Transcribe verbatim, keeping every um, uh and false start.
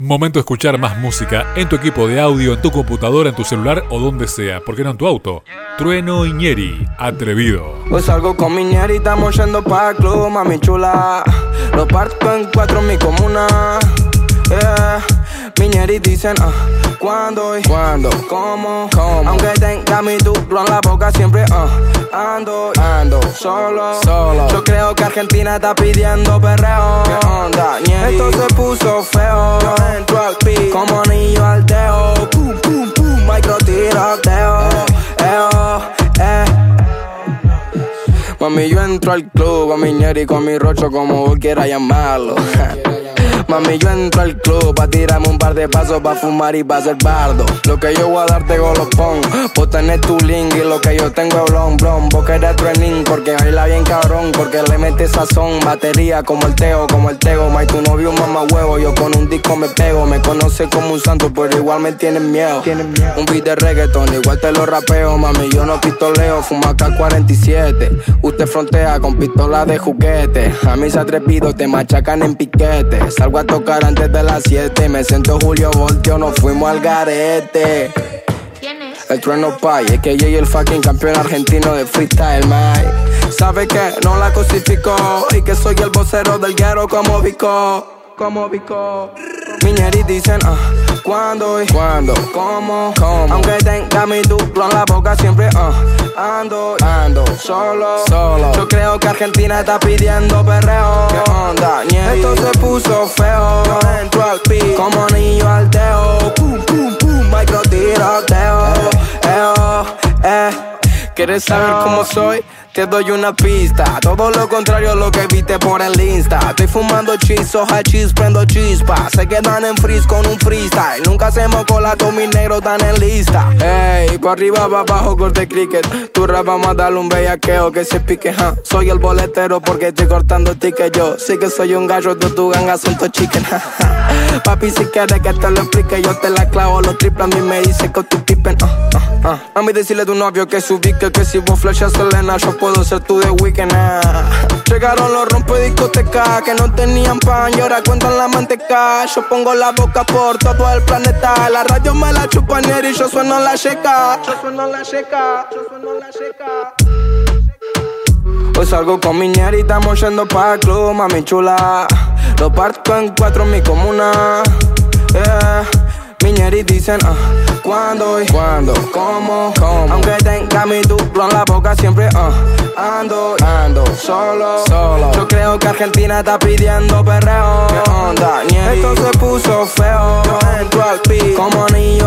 Momento de escuchar más música en tu equipo de audio, en tu computadora, en tu celular o donde sea. ¿Por qué no en tu auto? Trueno y Ñeri, Atrevido. Hoy salgo con mi Ñeri, estamos yendo para el club, mami chula. Lo parto en cuatro en mi comuna. Yeah. Mi Ñeri dicen, ah, ¿cuándo y cuándo? ¿Cómo? ¿Cómo? Aunque tenga mi duplo en la boca siempre, ah, ando, ando, solo, solo. Yo creo que Argentina está pidiendo perreo. ¿Qué onda, Ñeri? Esto se puso feo. Yo entro al pic como anillo al dedo. Pum, pum, pum, micro tiroteo. Eh, eh. Mami, yo entro al club, a mi Ñeri con mi rocho, como vos quieras llamarlo. Mami, yo entro al club pa' tirarme un par de pasos, pa' fumar y pa' ser bardo. Lo que yo voy a darte golopón, vos tenés tu link y lo que yo tengo es blon, blon. Vos querés training porque baila bien cabrón, porque le metes sazón, batería como el Teo, como el Tego. May, tu novio un mamá huevo, yo con un disco me pego. Me conoce como un santo, pero igual me tienen miedo. Un beat de reggaeton, igual te lo rapeo, mami, yo no pistoleo, fumo K cuarenta y siete. Usted frontea con pistola de juguete. A mí se atrevido, te machacan en piquete. Salgo a tocar antes de las siete. Me siento Julio Voltio, nos fuimos al garete. ¿Quién es? El Trueno Pai, a k a el fucking campeón argentino de freestyle, Mai. Sabe que no la cosificó y que soy el vocero del guero como Vico. Como Vico. Mi Ñeri dicen, ah, ¿cuándo y cuándo? ¿Cómo? ¿Cómo? Aunque tenga mi duplo en la boca siempre, ah, ando, ando, solo, solo. Yo creo que Argentina está pidiendo perreo. ¿Qué onda, Ñeri? Esto se puso feo. Yo entro al pic como anillo al dedo. Pum, pum, pum, micro tiroteo. Eh, eh. ¿Quieres saber cómo soy? Te doy una pista. Todo lo contrario a lo que viste por el Insta. Estoy fumando chizos, hachís, prendo chispas. Se quedan en freeze con un freestyle. Nunca hacemos cola, todos mis negros están en lista. Ey, pa' arriba, pa' abajo, corte cricket. Tu rap vamos a darle un bellaqueo que se pique, huh? Soy el boletero porque estoy cortando ticket. Yo sí que soy un gallo, tú tu ganga son tu chicken. Papi, si quieres que te lo explique, yo te la clavo. Los triples a mí me dice que tú pipen. uh, uh, uh. A mí decirle a tu novio que se ubique, que si vos flashas Selena, yo puedo ser tú de weekend. ah. Llegaron los rompe discotecas que no tenían pan y ahora cuentan la manteca. Yo pongo la boca por todo el planeta. La radio me la chupa Ñeri y yo sueno la checa. Yo sueno la checa, yo sueno la checa. Hoy salgo con mi Ñeri, estamos yendo para el club, mami chula. Lo parto en cuatro en mi comuna. Yeah. Mi Ñeri dicen, ah, ¿cuándo y cuándo? ¿Cómo? ¿Cómo? Aunque tenga mi duplo en la boca siempre, ah, ando, ando, solo, solo. Yo creo que Argentina está pidiendo perreo. ¿Qué onda, Ñeri? Esto se puso feo. Yo entro al pic como anillo